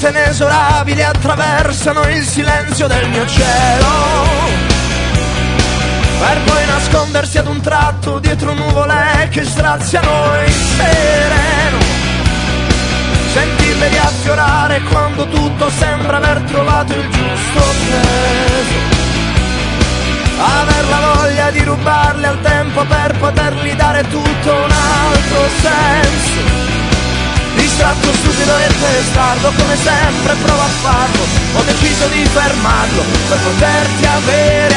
lente, inesorabili, attraversano il silenzio del mio cielo, per poi nascondersi ad un tratto dietro nuvole che straziano il sereno. Sentirle riaffiorare quando tutto sembra aver trovato il giusto peso, aver la voglia di rubarle al tempo per potergli dare tutto un altro senso. Distratto, stupido e testardo, come sempre provo a farlo. Ho deciso di fermarlo per poterti avere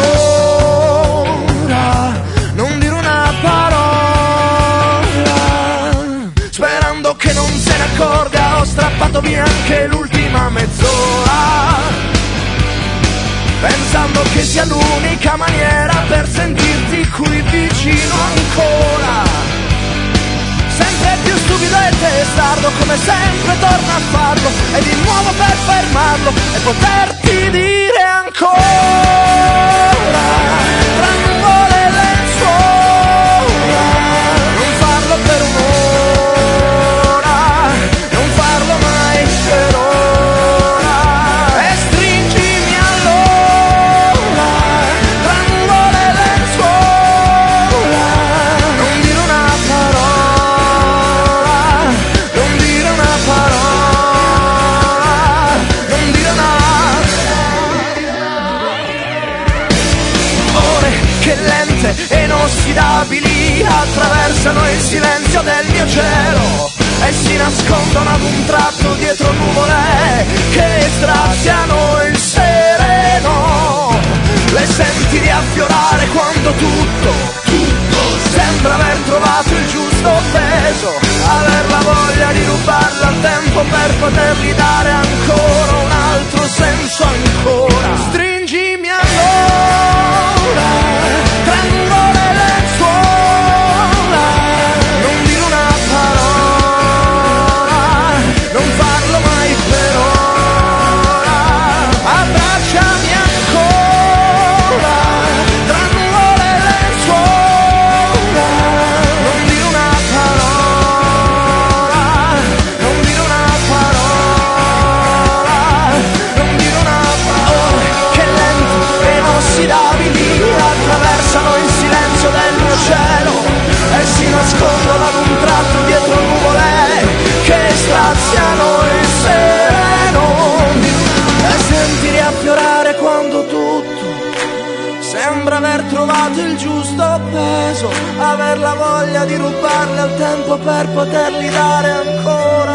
ancora. Non dire una parola, sperando che non se ne accorga. Ho strappato via anche l'ultima mezz'ora, pensando che sia l'unica maniera per sentirti qui vicino ancora. Sempre più stupido e testardo, come sempre torno a farlo, e di nuovo per fermarlo e poterti dire ancora, tra nuvole e lenzuola. Non farlo per un'ora, non farlo mai per ora, e stringimi allora, tra nuvole e lenzuola. Non dire una parola, non dire una parola, non dire una. Ore che lente e inossidabili attraversano il silenzio del mio cielo e si nascondono ad un tratto dietro nuvole che straziano il sereno. Le senti riaffiorare quando tutto sembra aver trovato il giusto peso, aver la voglia di rubarla al tempo per potergli dare ancora un altro senso ancora. Stringimi allora, tra nuvole e lenzuola. Non dire una parola, non farlo mai per ora. Abbracciami ancora, tra nuvole e lenzuola. Non dire una parola, non dire una parola, non dire una parola. Che lenti e inossidabili attraversano il silenzio del mio cielo e si nascondono ad un tratto dietro nuvole che straziano il sereno. E senti riaffiorare quando tutto sembra aver trovato il giusto peso, aver la voglia di rubarle al tempo per poterli dare ancora